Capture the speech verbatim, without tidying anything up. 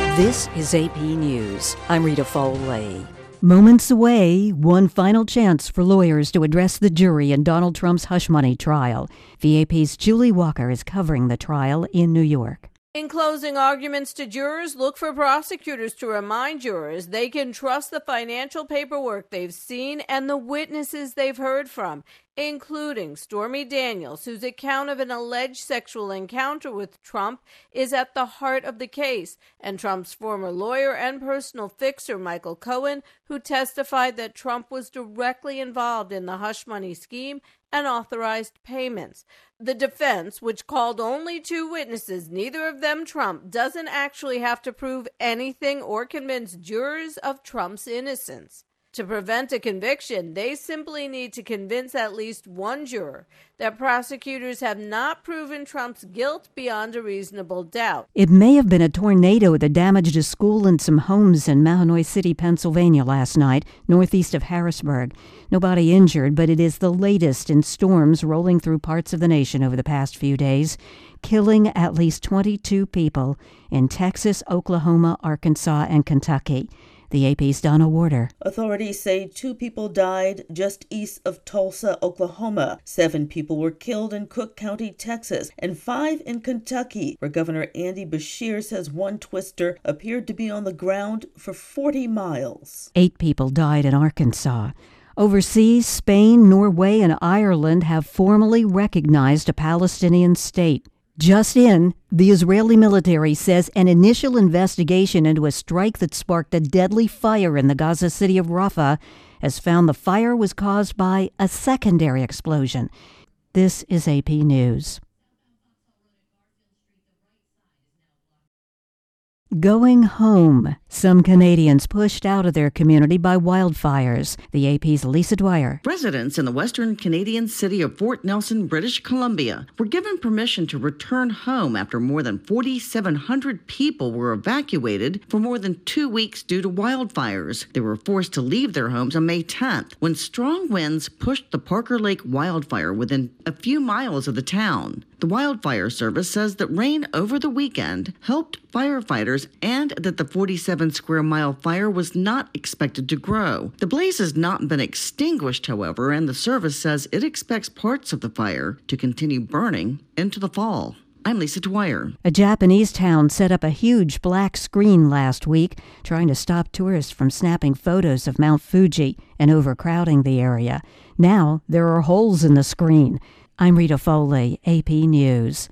This is A P News. I'm Rita Foley. Moments away, one final chance for lawyers to address the jury in Donald Trump's hush money trial. V A P's Julie Walker is covering the trial in New York. In closing arguments to jurors, look for prosecutors to remind jurors they can trust the financial paperwork they've seen and the witnesses they've heard from, including Stormy Daniels, whose account of an alleged sexual encounter with Trump is at the heart of the case, and Trump's former lawyer and personal fixer, Michael Cohen, who testified that Trump was directly involved in the hush money scheme and authorized payments. The defense, which called only two witnesses, neither of them Trump, doesn't actually have to prove anything or convince jurors of Trump's innocence. To prevent a conviction, they simply need to convince at least one juror that prosecutors have not proven Trump's guilt beyond a reasonable doubt. It may have been a tornado that damaged a school and some homes in Mahanoy City, Pennsylvania last night, northeast of Harrisburg. Nobody injured, but it is the latest in storms rolling through parts of the nation over the past few days, killing at least twenty-two people in Texas, Oklahoma, Arkansas, and Kentucky. The A P's Donna Warder. Authorities say two people died just east of Tulsa, Oklahoma. Seven people were killed in Cook County, Texas, and five in Kentucky, where Governor Andy Beshear says one twister appeared to be on the ground for forty miles. Eight people died in Arkansas. Overseas, Spain, Norway, and Ireland have formally recognized a Palestinian state. Just in, the Israeli military says an initial investigation into a strike that sparked a deadly fire in the Gaza city of Rafah has found the fire was caused by a secondary explosion. This is A P News. Going home. Some Canadians pushed out of their community by wildfires. The A P's Lisa Dwyer. Residents in the western Canadian city of Fort Nelson, British Columbia, were given permission to return home after more than forty-seven hundred people were evacuated for more than two weeks due to wildfires. They were forced to leave their homes on May tenth when strong winds pushed the Parker Lake wildfire within a few miles of the town. The Wildfire Service says that rain over the weekend helped firefighters and that the forty-seven square mile fire was not expected to grow. The blaze has not been extinguished, however, and the service says it expects parts of the fire to continue burning into the fall. I'm Lisa Dwyer. A Japanese town set up a huge black screen last week, trying to stop tourists from snapping photos of Mount Fuji and overcrowding the area. Now there are holes in the screen. I'm Rita Foley, A P News.